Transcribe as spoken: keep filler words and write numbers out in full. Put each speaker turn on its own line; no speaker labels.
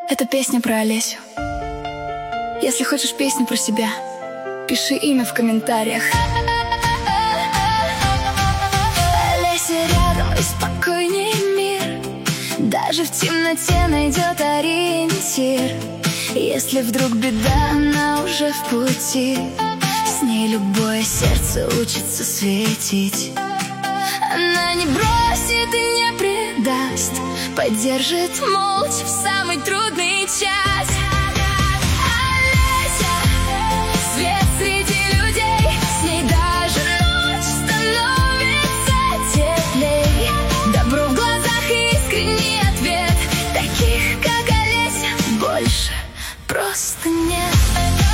Это песня про Олесю. Если хочешь песню про себя, пиши имя в комментариях. Олеся рядом, и спокойней мир. Даже в темноте найдет ориентир. Если вдруг беда, она уже в пути. С ней любое сердце учится светить. Она не бросит и не предаст, поддержит молча в самый трудный час.